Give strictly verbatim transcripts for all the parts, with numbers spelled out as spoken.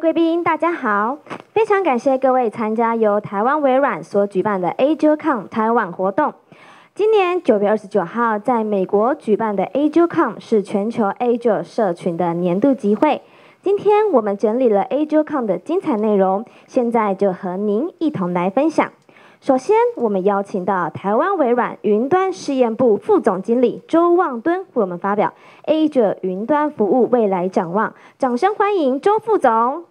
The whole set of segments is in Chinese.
贵宾，大家好！非常感谢各位参加由台湾微软所举办的 AsiaCon 台湾活动。今年九月二十九号在美国举办的 AsiaCon 是全球 Asia 社群的年度集会。今天我们整理了 AsiaCon 的精彩内容，现在就和您一同来分享。首先，我们邀请到台湾微软云端事业部副总经理周望敦为我们发表 Azure 云端服务未来展望，掌声欢迎周副总。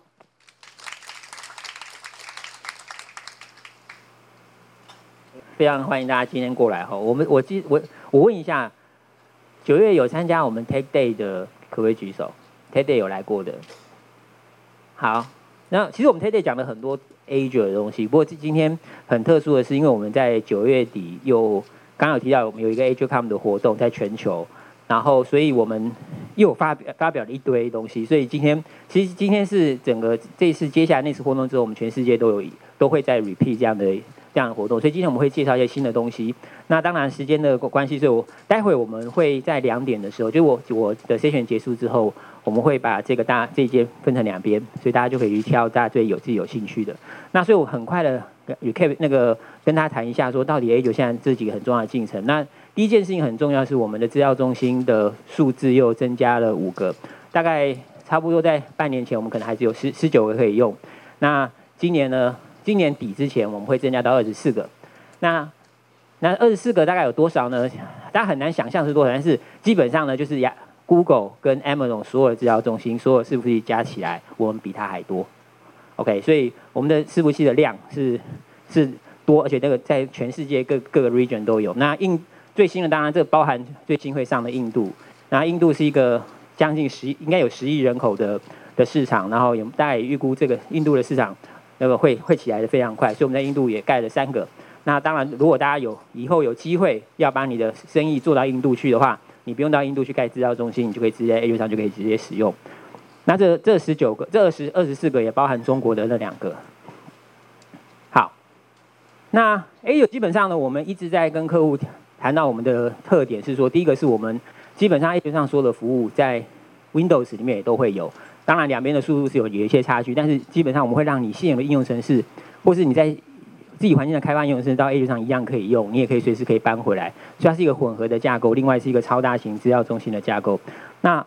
非常欢迎大家今天过来哈。我们我记我我问一下，九月有参加我们 Tech Day 的可不可以举手 ？Tech Day 有来过的。好，那其实我们 Tech Day 讲了很多 Azure 的东西，不过今天很特殊的是，因为我们在九月底又刚刚有提到我们有一个 AsiaCon 的活动在全球，然后所以我们又有发表发表了一堆东西，所以今天其实今天是整个这一次接下来那次活动之后，我们全世界都有都会在 repeat 这样的这样的活动，所以今天我们会介绍一些新的东西。那当然时间的关系，所以我待会我们会在两点的时候，就我我的 session 结束之后，我们会把这个大这一间分成两边，所以大家就可以去挑大家最有自己有兴趣的。那所以我很快的 recap 那个跟大家谈一下，说到底 A 九现在这几个很重要的进程。那第一件事情很重要，是我们的资料中心的数字又增加了五个，大概差不多在半年前我们可能还只有十十九个可以用。那今年呢？今年底之前我们会增加到二十四个。那那二十四个大概有多少呢？大家很难想象是多少，但是基本上呢，就是呀 Google 跟 Amazon 所有的资料中心、所有伺服器加起来，我们比它还多。OK， 所以我们的伺服器的量是是多，而且那个在全世界各各个 region 都有。那印最新的当然这包含最新会上的印度，那印度是一个将近十应该有十亿人口的的市场，然后有大概预估这个印度的市场那个会会起来的非常快，所以我们在印度也盖了三个。那当然，如果大家有以后有机会要把你的生意做到印度去的话，你不用到印度去盖资料中心，你就可以直接 A 上就可以直接使用。那这这十九个，这二十二十四个也包含中国的那两个。好，那 A 九基本上呢，我们一直在跟客户谈到我们的特点是说，第一个是我们基本上 A 九上所有的服务在 Windows 里面也都会有。当然，两边的速度是有有一些差距，但是基本上我们会让你现有的应用程式，或是你在自己环境的开发应用程式到 Azure 上一样可以用，你也可以随时可以搬回来，所以它是一个混合的架构，另外是一个超大型资料中心的架构。那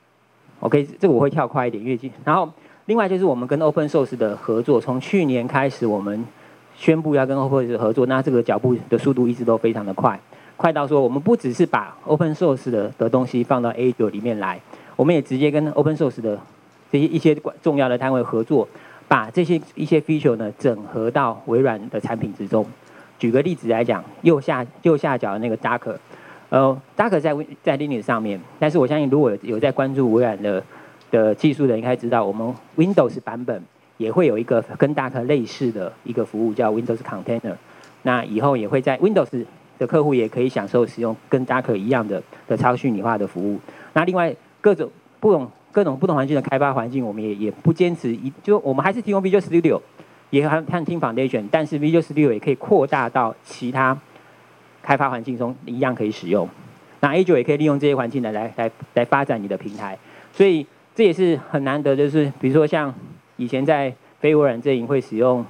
OK， 这个我会跳快一点，越近。然后另外就是我们跟 Open Source 的合作，从去年开始我们宣布要跟 Open Source 合作，那这个脚步的速度一直都非常的快，快到说我们不只是把 Open Source 的的东西放到 Azure 里面来，我们也直接跟 Open Source 的这些一些重要的单位合作，把这些一些 feature 呢整合到微软的产品之中。举个例子来讲，右下右下角的那个 Docker， 呃 ，Docker 在在 Linux 上面，但是我相信如果有有在关注微软的的技术的人应该知道，我们 Windows 版本也会有一个跟 Docker 类似的一个服务叫 Windows Container。那以后也会在 Windows 的客户也可以享受使用跟 Docker 一样的的超虚拟化的服务。那另外各种不同各种不同环境的开发环境，我们也也不坚持一，就我们还是提供 Visual Studio， 也和和 Team Foundation， 但是 Visual Studio 也可以扩大到其他开发环境中一样可以使用。那 Azure 也可以利用这些环境来来来来发展你的平台，所以这也是很难得，就是比如说像以前在非微软阵营会使用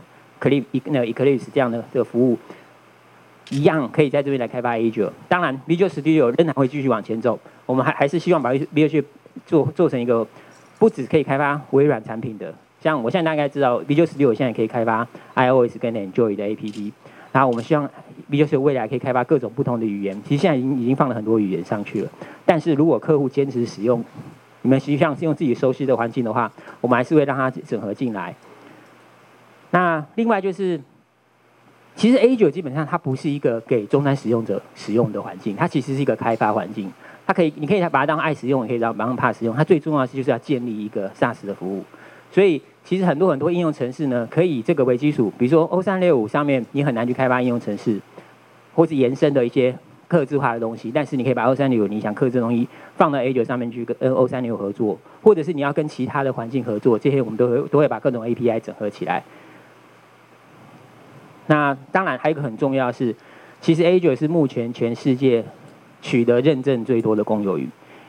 Eclipse 这样的这个服务，一样可以在这边来开发 Azure。当然 Visual Studio 仍然会继续往前走，我们还还是希望把 Visual Studio做做成一个不只可以开发微软产品的，像我现在大概知道 Visual Studio 现在可以开发 iOS 跟 Android 的 A P P， 然后我们希望 Visual Studio 未来可以开发各种不同的语言，其实现在已经已经放了很多语言上去了。但是如果客户坚持使用，你们实际上是用自己熟悉的环境的话，我们还是会让它整合进来。那另外就是，其实 Azure 基本上它不是一个给终端使用者使用的环境，它其实是一个开发环境。它可以，你可以把它当爱使用，也可以当当怕使用。它最重要的是就是要建立一个 SaaS 的服务。所以其实很多很多应用程式呢，可以以这个为基础。比如说 O 三六五上面，你很难去开发应用程式，或是延伸的一些客制化的东西。但是你可以把 O 三六五你想客制的东西放到 Azure 上面去跟 O 三六五合作，或者是你要跟其他的环境合作，这些我们都会都会把各种 A P I 整合起来。那当然还有一个很重要的是，其实 Azure 是目前全世界取得认证最多的公有语，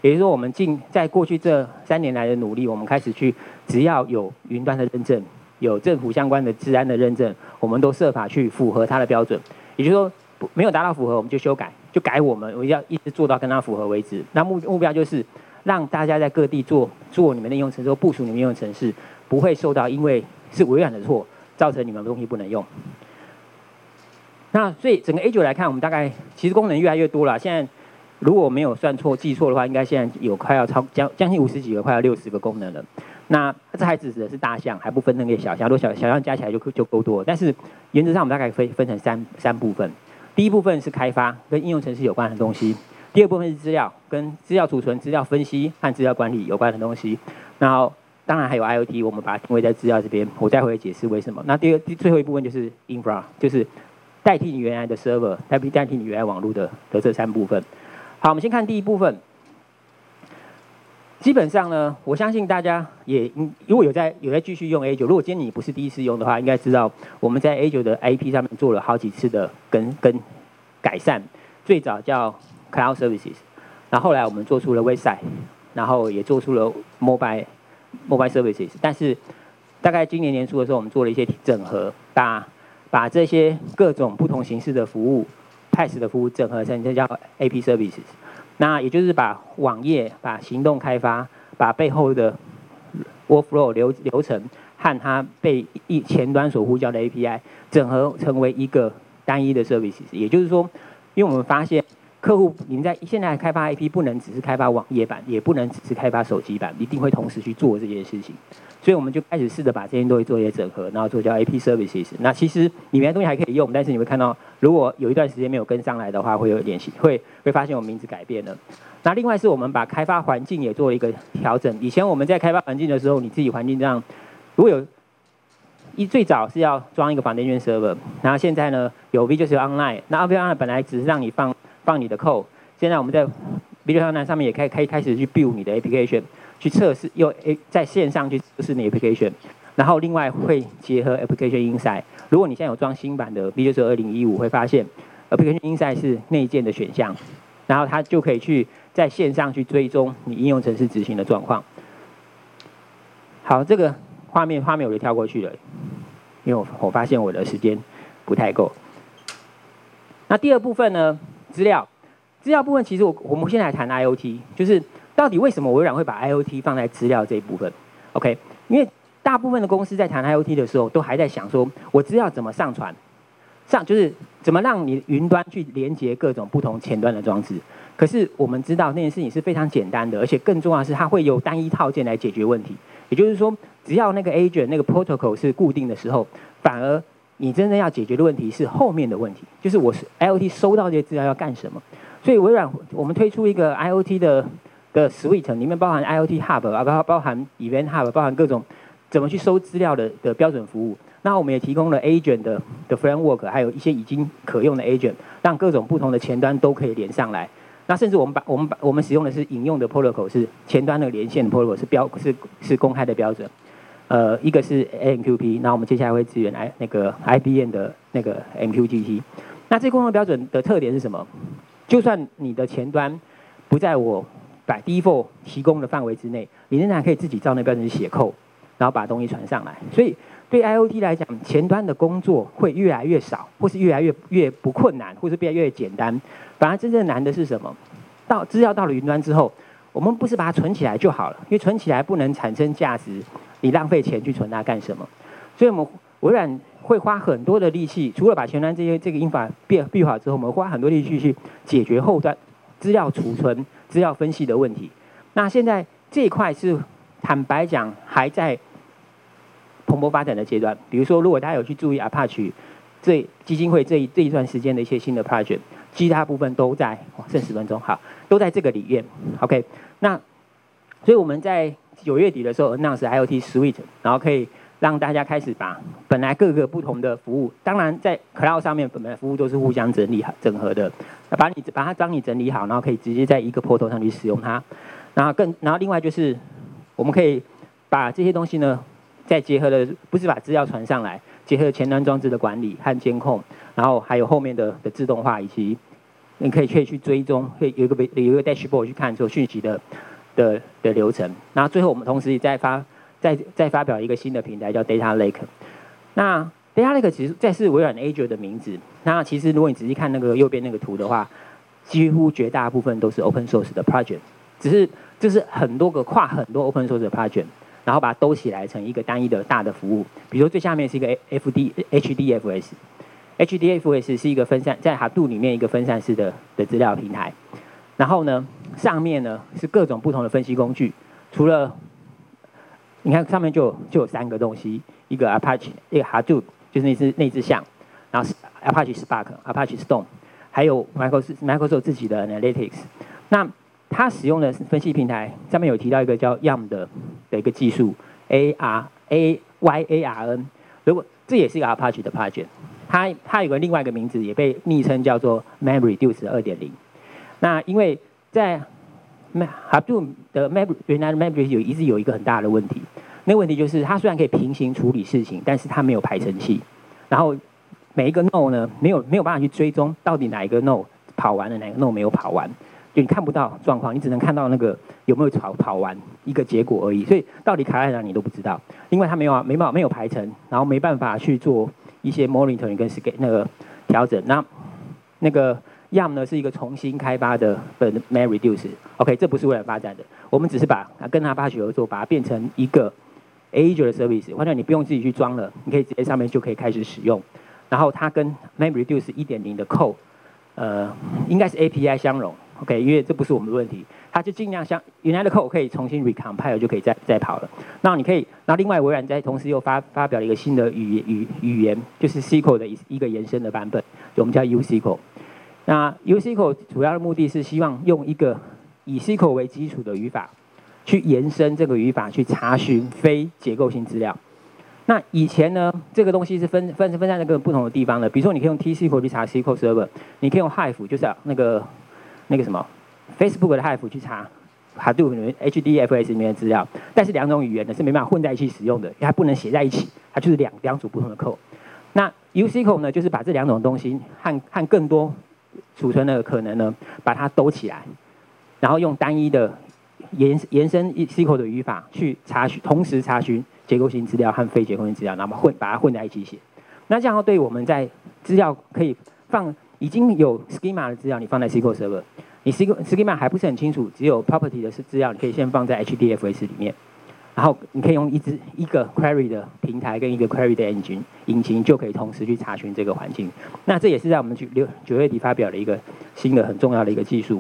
也就是说，我们近在过去这三年来的努力，我们开始去，只要有云端的认证，有政府相关的治安的认证，我们都设法去符合它的标准。也就是说，没有达到符合，我们就修改，就改我们，我要一直做到跟它符合为止。那目目标就是让大家在各地做做你们的应用程式，部署你们应用程式，不会受到因为是微软的错，造成你们的东西不能用。那所以整个 A 九 来看，我们大概其实功能越来越多了。现在如果我没有算错、记错的话，应该现在有快要超将将近五十几个，快要六十个功能了。那这还只指的是大项，还不分那个小项。如果小小项加起来就就够多了。但是原则上我们大概分分成三三部分。第一部分是开发跟应用程式有关的东西。第二部分是资料，跟资料储存、资料分析和资料管理有关的东西。然后当然还有 I O T， 我们把它定位在资料这边，我待会解释为什么。那第二最后一部分就是 infra， 就是代替你原来的 server， 代替代替你原来网络的的这三部分。好，我们先看第一部分。基本上呢，我相信大家也如果有在有在继续用 A 九，如果今天你不是第一次用的话，应该知道我们在 A 九的 A P 上面做了好几次的更更改善。最早叫 Cloud Services， 然后后来我们做出了 Website， 然后也做出了 Mobile Mobile Services。但是大概今年年初的时候，我们做了一些整合，把把这些各种不同形式的服务 P A S 的服务整合成这叫 A P Services。那也就是把网页、把行动开发、把背后的 workflow 流流程和它被前端所呼叫的 A P I 整合成为一个单一的 services。也就是说，因为我们发现客户你们在现在开发 A P 不能只是开发网页版，也不能只是开发手机版，一定会同时去做这件事情。所以我们就开始试着把这些东西做一些整合，然后做叫 A P Services。那其实你原来东西还可以用，但是你会看到，如果有一段时间没有跟上来的话，会有点会会发现我们名字改变了。那另外是我们把开发环境也做了一个调整。以前我们在开发环境的时候，你自己环境这样，如果有一最早是要装一个 foundation server， 然后现在呢有 Visual Online， 那 Visual Online 本来只是让你放放你的 code， 现在我们在 Visual Online 上面也可以可以开始去 build 你的 application。去测试，用在线上去测试你的 application， 然后另外会结合 application insight。如果你现在有装新版的 Visual 二零一五，会发现 application insight 是内建的选项，然后它就可以去在线上去追踪你应用程式执行的状况。好，这个画面画面我就跳过去了，因为我我发现我的时间不太够。那第二部分呢，资料，资料部分其实我我们现在来谈 I O T， 就是。到底为什么微软会把 I O T 放在资料这一部分 ？OK， 因为大部分的公司在谈 I O T 的时候，都还在想说，我资料怎么上传，上就是怎么让你云端去连接各种不同前端的装置。可是我们知道那件事情是非常简单的，而且更重要的是，它会由单一套件来解决问题。也就是说，只要那个 agent 那个 protocol 是固定的时候，反而你真正要解决的问题是后面的问题，就是我 I O T 收到这些资料要干什么。所以微软我们推出一个 I O T 的。的 suite 里面包含 I O T Hub 啊，包包含 Event Hub， 包含各种怎么去收资料的的标准服务。那我们也提供了 agent 的的 framework， 还有一些已经可用的 agent， 让各种不同的前端都可以连上来。那甚至我们把我们把我们使用的是引用的 protocol， 是前端的连线的 protocol， 是标是是公开的标准。呃，一个是 A M Q P， 那我们接下来会支援 I 那个 I B M 的那个 M Q G T。那这共同标准的特点是什么？就算你的前端不在我把 default 提供的范围之内，你仍然可以自己照那标准去写code，然后把东西传上来。所以对 I O T 来讲，前端的工作会越来越少，或是越来越越不困难，或是越来越简单。反而真正难的是什么？到资料到了云端之后，我们不是把它存起来就好了，因为存起来不能产生价值，你浪费钱去存它干什么？所以我们微软会花很多的力气，除了把前端这些这个英法变变好之后，我们花很多力气去解决后端资料储存、资料分析的问题。那现在这一块是坦白讲还在蓬勃发展的阶段。比如说，如果大家有去注意 Apache 这基金会这一这一段时间的一些新的 project， 其他部分都在，哇，剩十分钟，好，都在这个里面。OK， 那所以我们在九月底的时候 announce I O T Suite， 然后可以让大家开始把本来各个不同的服务，当然在 Cloud 上面本来服务都是互相整理好整合的，把你把它帮你整理好，然后可以直接在一个 portal 上去使用它。然后更然后另外就是我们可以把这些东西呢，再结合的不是把资料传上来，结合前端装置的管理和监控，然后还有后面的的自动化以及你可以可以去追踪，可以有一个有一个 dashboard 去看所有讯息的的的流程。然后最后我们同时也再发再再发表一个新的平台叫 Data Lake。那 Data Lake 其实这是微软 Azure 的名字。那其实如果你仔细看那个右边那个图的话，几乎绝大部分都是 open source 的 project， 只是就是很多个跨很多 open source 的 project， 然后把它兜起来成一个单一的大的服务。比如说最下面是一个 F D H D F S。H D F S 是一个分散在 Hadoop 里面一个分散式的的资料平台，然后呢，上面呢是各种不同的分析工具，除了你看上面就有就有三个东西，一个 Apache， 一个 Hadoop 就是那只那只象，然后是 Apache Spark、Apache Storm， 还有 Microsoft Microsoft 自己的 Analytics。那它使用的分析平台上面有提到一个叫 Y A M 的的一个技术 ，A R A Y A R N， 如果这也是一个 Apache 的 project。它它有个另外一个名字，也被昵称叫做 MapReduce 二点零。那因为在 Hadoop 的 Map 原来的 MapReduce 有一直有一个很大的问题，那个问题就是它虽然可以平行处理事情，但是它没有排程器，然后每一个 node 呢没有没有办法去追踪到底哪一个 node 跑完了，哪个 node 没有跑完，就你看不到状况，你只能看到那个有没有跑跑完一个结果而已，所以到底卡在哪你都不知道，因为它没有没办法没有排程，然后没办法去做一些 monitoring 跟 scale 那个调整。那那个 Y A M 呢是一个重新开发的的 MapReduce。OK， 这不是微软发展的，我们只是把跟 Apache 合作，把它变成一个 Azure 的 service， 或者你不用自己去装了，你可以直接上面就可以开始使用。然后它跟 MapReduce 一点零的 code， 呃，应该是 A P I 相容。OK， 因为这不是我们的问题，它就尽量像原来的 code 可以重新 recompile 就可以再再跑了。那你可以，那另外微软在同时又发发表了一个新的语语语言，就是 S Q L 的一个延伸的版本，我们叫 U S Q L。那 U S Q L 主要的目的是希望用一个以 S Q L 为基础的语法，去延伸这个语法去查询非结构性资料。那以前呢，这个东西是分分分散在各个不同的地方的，比如说你可以用 T S Q L 去查 S Q L Server， 你可以用 Hive 就是那个那个什么 Facebook 的 Hive 去查 Hadoop 里面 H D F S 里面的资料，但是两种语言呢是没办法混在一起使用的，因为它不能写在一起，它就是两两组不同的 code。那 U S Q L 呢，就是把这两种东西和和更多储存的可能呢，把它兜起来，然后用单一的延延伸 S Q L 的语法去查询，同时查询结构性资料和非结构性资料，然后混把它混在一起写。那这样对我们在资料可以放已经有 schema 的资料，你放在 S Q L Server， 你 schema 还不是很清楚，只有 property 的资料，你可以先放在 H D F S 里面，然后你可以用一支一个 query 的平台跟一个 query 的 engine 引擎就可以同时去查询这个环境。那这也是在我们九六九月底发表的一个新的很重要的一个技术。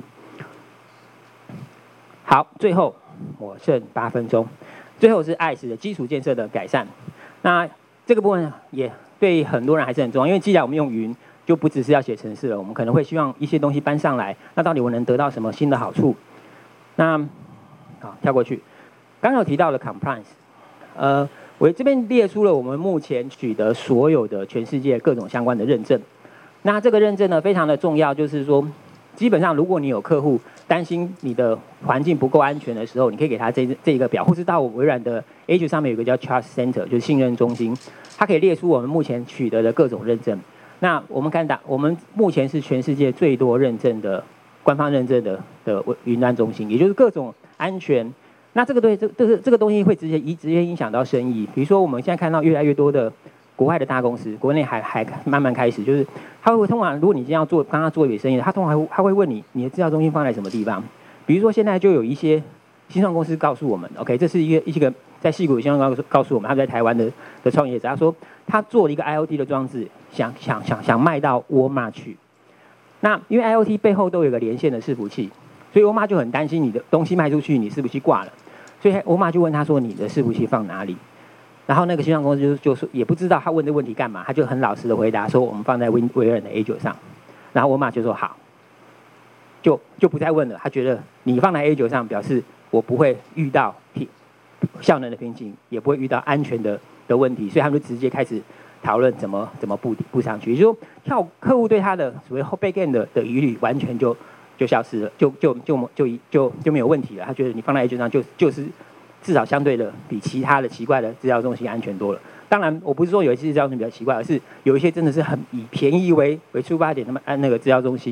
好，最后我剩八分钟，最后是 I C E 的基础建设的改善。那这个部分也对很多人还是很重要，因为既然我们用云，就不只是要写程式了，我们可能会希望一些东西搬上来，那到底我能得到什么新的好处？那好，跳过去，刚刚有提到的 compliance， 呃，我这边列出了我们目前取得所有的全世界各种相关的认证。那这个认证呢非常的重要，就是说，基本上如果你有客户担心你的环境不够安全的时候，你可以给他这这一个表，或是到微软的 Azure 上面有一个叫 Trust Center， 就是信任中心，它可以列出我们目前取得的各种认证。那我们看到，我们目前是全世界最多认证的官方认证的的云端中心，也就是各种安全。那这个对这这个这个东西会直接直接影响到生意。比如说我们现在看到越来越多的国外的大公司，国内还还慢慢开始，就是他会通常如果你今天要做刚刚做一笔生意，他通常他会问你你的资料中心放在什么地方。比如说现在就有一些新创公司告诉我们 ，OK， 这是一个一个在矽谷有新创公司告诉我们，他们在台湾的的创业者，他说他做了一个 I O T 的装置，想想想想卖到沃尔玛去。那因为 I O T 背后都有个连线的伺服器，所以沃尔玛就很担心你的东西卖出去，你伺服器挂了，所以沃尔玛就问他说你的伺服器放哪里？然后那个新创公司就就说也不知道他问这问题干嘛，他就很老实的回答说我们放在微微软的 Azure 上，然后沃尔玛就说好，就就不再问了。他觉得你放在 Azure 上，表示我不会遇到效能的瓶颈，也不会遇到安全的的问题，所以他们就直接开始讨论怎么怎么布布上去。也就是说，跳客户对他的所谓后 backend 的的疑虑完全就就消失了，就就就就就就没有问题了。他觉得你放在 Azure 上就就是至少相对的比其他的奇怪的资料中心安全多了。当然，我不是说有一些资料中心比较奇怪，而是有一些真的是很以便宜为为出发点，那么按那个资料中心，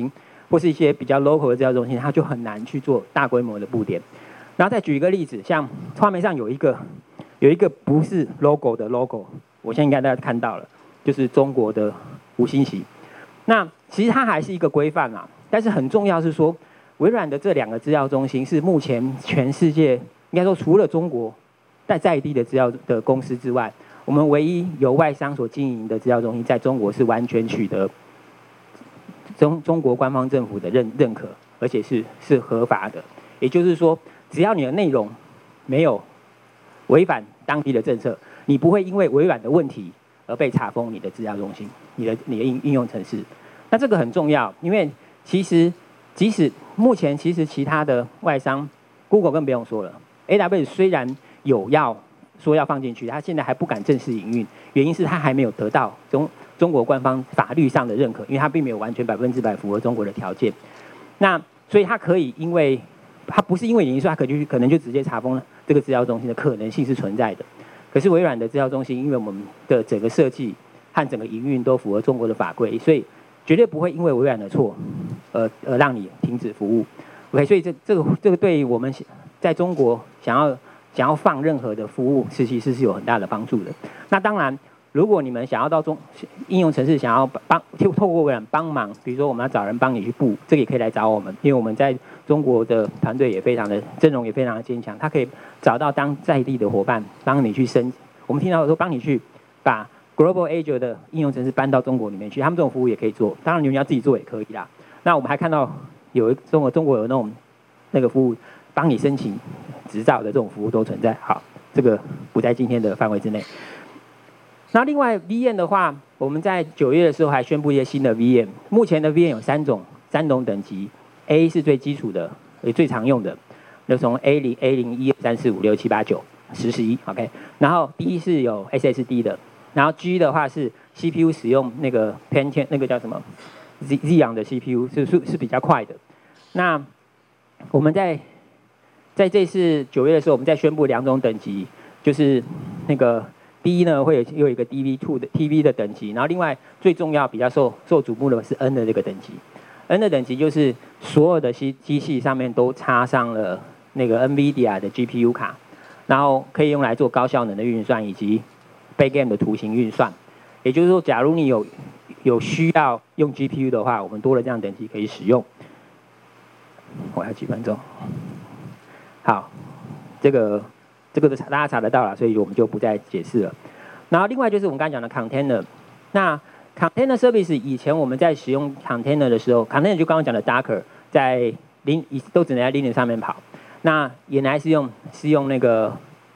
或是一些比较 local 的资料中心，它就很难去做大规模的布点。然后再举一个例子，像画面上有一个有一个不是 logo 的 logo， 我现在应该大家看到了，就是中国的五星旗。那其实它还是一个规范啦，但是很重要是说，微软的这两个资料中心是目前全世界应该说除了中国在在地的资料的公司之外，我们唯一由外商所经营的资料中心，在中国是完全取得中中国官方政府的认认可，而且是是合法的。也就是说，只要你的内容没有违反当地的政策，你不会因为微软的问题而被查封你的资料中心、你的你的应应用程式。那这个很重要，因为其实即使目前其实其他的外商 ，Google 更不用说了 ，A W S 虽然有要说要放进去，它现在还不敢正式营运，原因是它还没有得到中中国官方法律上的认可，因为它并没有完全百分之百符合中国的条件。那所以它可以因为它不是因为原因，所以它可就可能就直接查封了这个资料中心的可能性是存在的。可是微软的资料中心，因为我们的整个设计和整个营运都符合中国的法规，所以绝对不会因为微软的错，而而让你停止服务。OK， 所以这这个这个对于我们在中国想要想要放任何的服务，是其实是有很大的帮助的。那当然，如果你们想要到中应用程式想要帮透过微软帮忙，比如说我们要找人帮你去布，这个也可以来找我们，因为我们在中国的团队也非常的阵容也非常的坚强，他可以找到当在地的伙伴帮你去申，我们听到说帮你去把 Global Azure 的应用程式搬到中国里面去，他们这种服务也可以做，当然你们要自己做也可以啦。那我们还看到有中国中国有那种那个服务帮你申请执照的这种服务都存在，好，这个不在今天的范围之内。那另外 V M 的话，我们在九月的时候还宣布一些新的 V M， 目前的 V M 有三种三种等级 ，A 是最基础的，也最常用的，就从 A 零、A 零一、三四五六七八九十十一 ，OK。然后 D 是有 S S D 的，然后 G 的话是 C P U 使用那个 Pentium 那个叫什么 Z Xeon 的 C P U 是是是比较快的。那我们在在这次九月的时候，我们再宣布两种等级，就是那个 D 呢会有有一个 D V 二 的 T V 的等级，然后另外最重要比较受受瞩目的是 N 的这个等级。N 的等级就是所有的机机器上面都插上了那个 NVIDIA 的 G P U 卡，然后可以用来做高效能的运算以及 backend 的图形运算。也就是说，假如你有有需要用 G P U 的话，我们多了这样等级可以使用。我还有几分钟。好，这个这个大家查得到了，所以我们就不再解释了。然后另外就是我们刚才讲的 container， 那 container service 以前我们在使用 container 的时候 ，container 就刚刚讲的 Docker， 在 Lin 都只能在 Linux 上面跑。那原来是用是用那个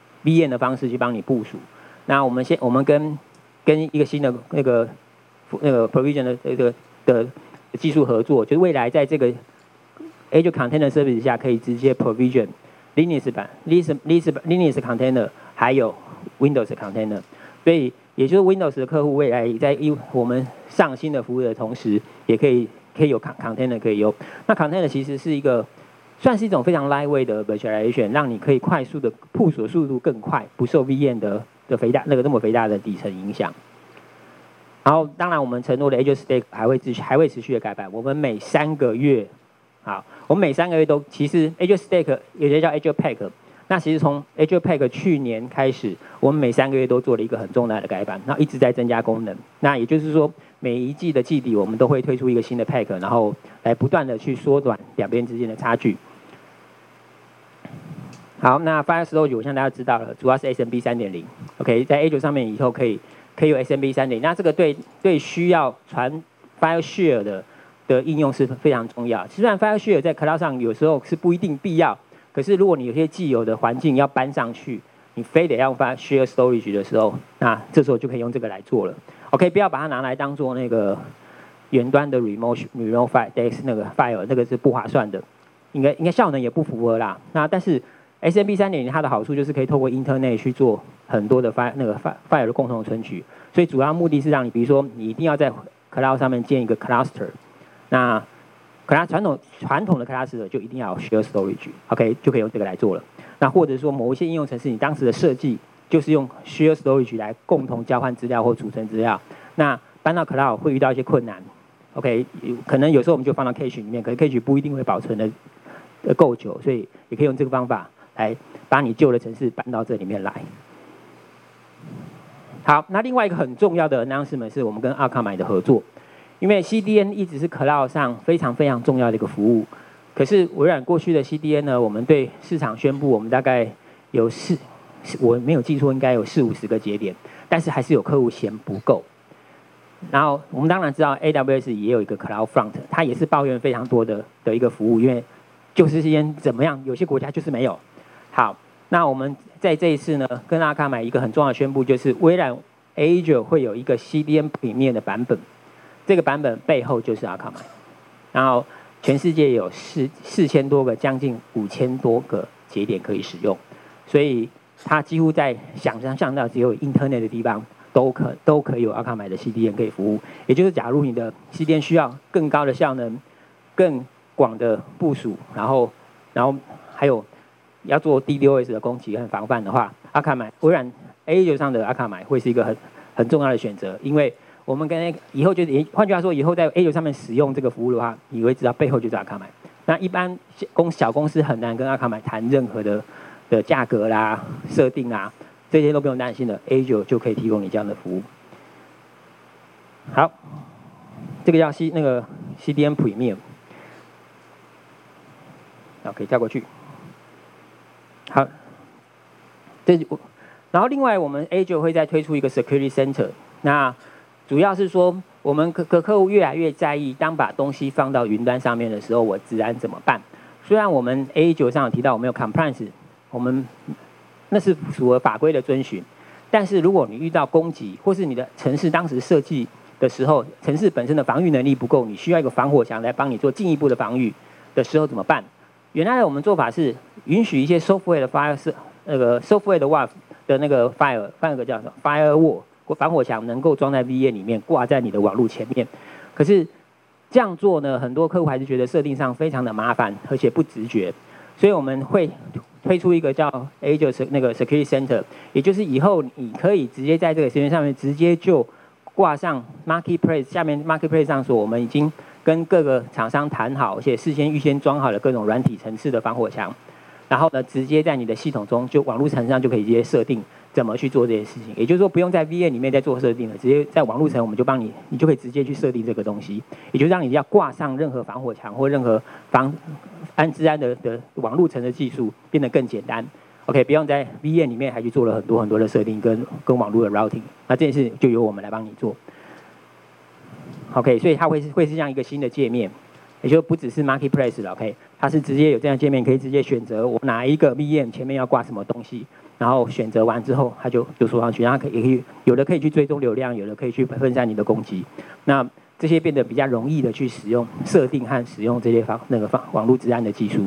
V M 的方式去帮你部署。那我们先我们跟跟一个新的那个那个 provision 的这个的技术合作，就是未来在这个 Azure Container Service 下可以直接 provision Linux 版 Linux Linux Container 还有 Windows Container， 所以也就是 Windows 的客户未来在我们上新的服务的同时，也可以可以有 Container 可以用。那 Container 其实是一个算是一种非常 lightweight 的 virtualization， 让你可以快速的部署速度更快，不受 V M 的的肥大那个这么肥大的底层影响。然后当然我们承诺的 Azure Stack 还会持续还会持续的改版，我们每三个月。好，我们每三个月都其实 Azure Stack 有些叫 Azure Pack， 那其实从 Azure Pack 去年开始，我们每三个月都做了一个很重大的改版，然后一直在增加功能。那也就是说，每一季的季底我们都会推出一个新的 Pack， 然后来不断的去缩短两边之间的差距。好，那 File Storage 我向大家知道了，主要是 S M B 三点零。OK， 在 Azure 上面以后可以可以有 S M B 三点零，那这个对对需要传 File Share 的。的应用是非常重要。虽然 File Share 在 Cloud 上有时候是不一定必要，可是如果你有些既有的环境要搬上去，你非得要 File Share Storage 的时候，那这时候就可以用这个来做了。OK， 不要把它拿来当做那个远端的 Remote Remote File Dex 那个 File， 那个是不划算的，应该应该效能也不符合啦。那但是 S M B 三点零 它的好处就是可以透过 Internet 去做很多的 File 那个 File 的共同存取，所以主要目的是让你，比如说你一定要在 Cloud 上面建一个 Cluster。那可能传统传统的 cluster 就一定要有 share storage，OK， 就可以用这个来做了。那或者说某一些应用程式，你当时的设计就是用 share storage 来共同交换资料或储存资料，那搬到 cloud 会遇到一些困难， OK， 可能有时候我们就放到 cache 里面，可是 cache 不一定会保存的呃够久，所以也可以用这个方法来把你旧的程式搬到这里面来。好，那另外一个很重要的 announcement 是我们跟 Akamai 的合作，因为 C D N 一直是 Cloud 上非常非常重要的一个服务。可是微软过去的 C D N 呢，我们对市场宣布，我们大概有四，我没有记错，应该有四五十个节点，但是还是有客户嫌不够。然后我们当然知道 A W S 也有一个 CloudFront， 它也是抱怨非常多的的一个服务，因为就是 C D N 怎么样，有些国家就是没有。好，那我们在这一次呢，跟阿卡买一个很重要的宣布，就是微软 Azure 会有一个 C D N Premium 的版本，这个版本背后就是阿卡买，然后全世界有四四千多个，将近五千多个节点可以使用，所以它几乎在想象上到只有 Internet 的地方都可都可以有阿卡买的 C D N 可以服务。也就是假如你的 C D N 需要更高的效能、更广的部署，然后然后还有要做 D DoS 的攻击和防范的话，阿卡买微软 Azure 上的阿卡买会是一个很很重要的选择，因为我们跟以后就是换句话说，以后在 Azure 上面使用这个服务的话，你会知道背后就是阿卡买。那一般公小公司很难跟阿卡买谈任何的的价格啦、设定啦，这些都不用担心的 ，Azure 就可以提供你这样的服务。好，这个叫 C 那个 C D N Premium， 好，可以跳过去。好，这然后另外我们 Azure 会再推出一个 Security Center， 那主要是说我们客客户越来越在意，当把东西放到云端上面的时候，我治安怎么办？虽然我们 Azure 上有提到我们有 compliance， 我们那是符合法规的遵循，但是如果你遇到攻击，或是你的程式当时设计的时候，程式本身的防御能力不够，你需要一个防火墙来帮你做进一步的防御的时候怎么办？原来我们做法是允许一些 software 的 fire 是那个 software 的 W A F 的那个 fire， 换个叫什么 firewall 防火墙能够装在 V M 里面，挂在你的网络前面。可是这样做呢，很多客户还是觉得设定上非常的麻烦，而且不直觉，所以我们会推出一个叫 Azure 那个 Security Center， 也就是以后你可以直接在这个实验上面直接就挂上 Marketplace， 下面 Marketplace 上说我们已经跟各个厂商谈好，而且事先预先装好了各种软体层次的防火墙，然后呢，直接在你的系统中就网络层上就可以直接设定怎么去做这些事情，也就是说不用在 V M 里面再做设定了，直接在网络层我们就帮你，你就可以直接去设定这个东西，也就是让你要挂上任何防火墙或任何防安治安的的网络层的技术变得更简单。OK， 不用在 V M 里面还去做了很多很多的设定跟跟网络的 routing， 那这件事就由我们来帮你做。OK， 所以它会是会是这样一个新的界面，也就不只是 Marketplace 了 ，OK， 它是直接有这样的界面，可以直接选择我哪一个 V M 前面要挂什么东西，然后选择完之后，它就就说上去，然后可以也可以有的可以去追踪流量，有的可以去分散你的攻击，那这些变得比较容易的去使用设定和使用这些防那个防网络治安的技术。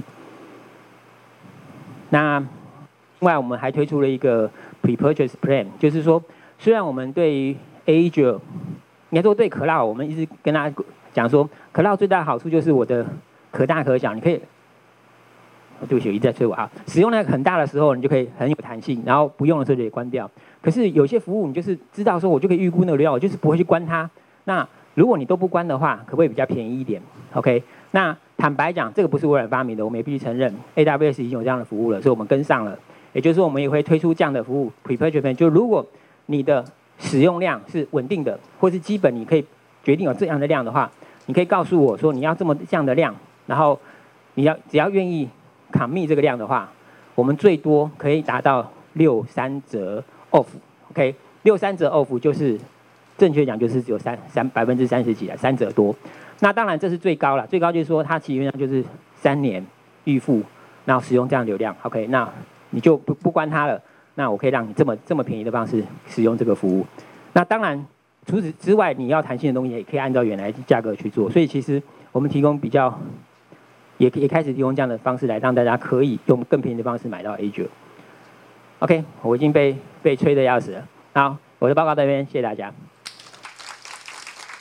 那另外我们还推出了一个 Pre-purchase Plan， 就是说虽然我们对于 Azure应该说对 Cloud， 我们一直跟大家讲说 ，Cloud 最大的好处就是我的可大可小，你可以，对不起，我一直在催我啊。使用量很大的时候，你就可以很有弹性，然后不用的时候就可以关掉。可是有些服务你就是知道说，我就可以预估那个流量，我就是不会去关它。那如果你都不关的话，可不可以比较便宜一点 ？OK？ 那坦白讲，这个不是微软发明的，我们也必须承认 ，A W S 已经有这样的服务了，所以我们跟上了。也就是说，我们也会推出这样的服务 ，Pre-purchase Plan， 就如果你的使用量是稳定的，或是基本你可以决定有这样的量的话，你可以告诉我说你要这么这样的量，然后你要只要愿意 commit 这个量的话，我们最多可以达到六三折 off，OK， 六三折 off 就是正确讲就是只有三三百分之三十几啊，三折多。那当然这是最高了，最高就是说它其实就是三年预付，然后使用这样流量 ，OK， 那你就不不关它了。那我可以让你这么这么便宜的方式使用这个服务。那当然，除此之外，你要弹性的东西也可以按照原来价格去做。所以其实我们提供比较，也也开始提供这样的方式来让大家可以用更便宜的方式买到 Azure。OK， 我已经被被吹得要死了。好，我的报告到这边，谢谢大家。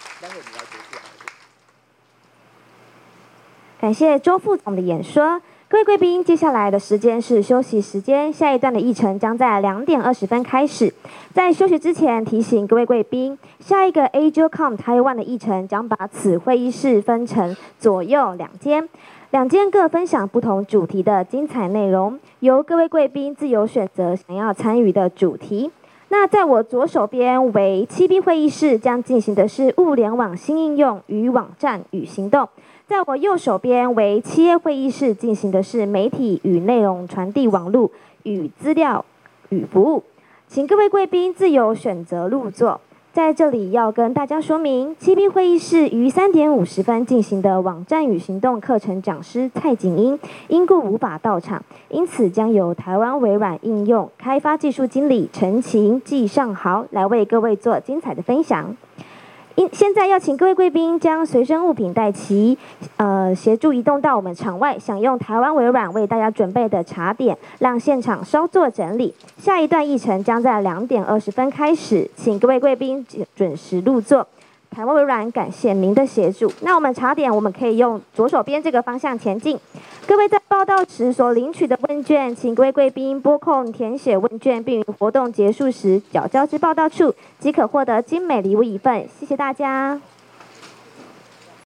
感谢周副总的演说。 各位贵宾，接下来的时间是休息时间，下一段的议程将在两点二十分开始。在休息之前，提醒各位贵宾，下一个 A G I O C O M Taiwan 的议程将把此会议室分成左右两间，两间各分享不同主题的精彩内容，由各位贵宾自由选择想要参与的主题。那在我左手边为七 B 会议室，将进行的是物联网新应用与网站与行动。在我右手边为七 A 会议室，进行的是媒体与内容传递网络与资料与服务，请各位贵宾自由选择入座。在这里要跟大家说明，七 B 会议室于三点五十分进行的网站与行动课程讲师蔡景英因故无法到场，因此将由台湾微软应用开发技术经理陈晴季尚豪来为各位做精彩的分享。因现在要请各位贵宾将随身物品带齐，呃，协助移动到我们场外，享用台湾微软为大家准备的茶点，让现场稍作整理。下一段议程将在两点二十分开始，请各位贵宾准时入座。台湾微软感谢您的协助。那我们茶点我们可以用左手边这个方向前进。各位在报到时所领取的问卷，请各位贵宾拨空填写问卷，并于活动结束时缴交至报到处，即可获得精美礼物一份。谢谢大家。